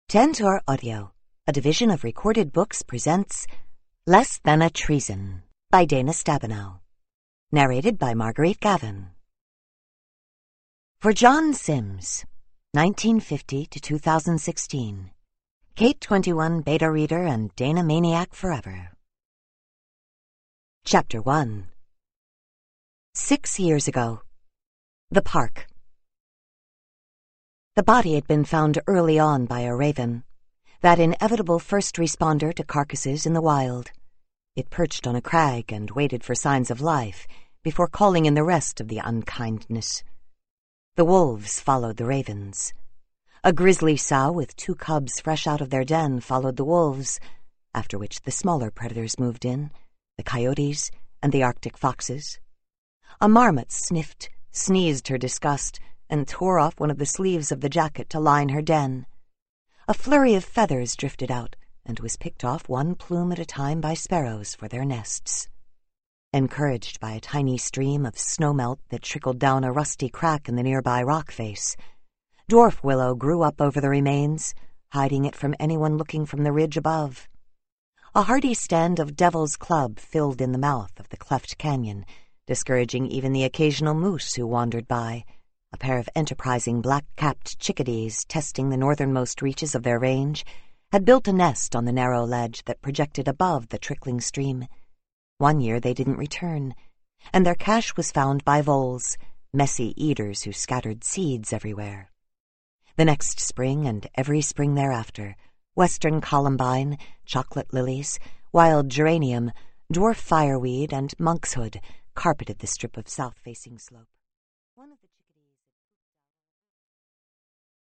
Tantor Audio, a division of Recorded Books, presents Less Than a Treason by Dana Stabenow. Narrated by Marguerite Gavin. For John Sims, 1950 to 2016. Kate 21 beta reader and Dana Maniac forever. Chapter 1. 6 years ago. The Park. The body had been found early on by a raven, that inevitable first responder to carcasses in the wild. It perched on a crag and waited for signs of life before calling in the rest of the unkindness. The wolves followed the ravens. A grizzly sow with 2 cubs fresh out of their den followed the wolves, after which the smaller predators moved in, the coyotes and the Arctic foxes. A marmot sniffed, sneezed her disgust, and tore off one of the sleeves of the jacket to line her den. A flurry of feathers drifted out and was picked off one plume at a time by sparrows for their nests. Encouraged by a tiny stream of snowmelt that trickled down a rusty crack in the nearby rock face, dwarf willow grew up over the remains, hiding it from anyone looking from the ridge above. A hearty stand of Devil's Club filled in the mouth of the cleft canyon, discouraging even the occasional moose who wandered by. A pair of enterprising black-capped chickadees testing the northernmost reaches of their range had built a nest on the narrow ledge that projected above the trickling stream. One year they didn't return, and their cache was found by voles, messy eaters who scattered seeds everywhere. The next spring and every spring thereafter, western columbine, chocolate lilies, wild geranium, dwarf fireweed, and monkshood carpeted the strip of south-facing slope.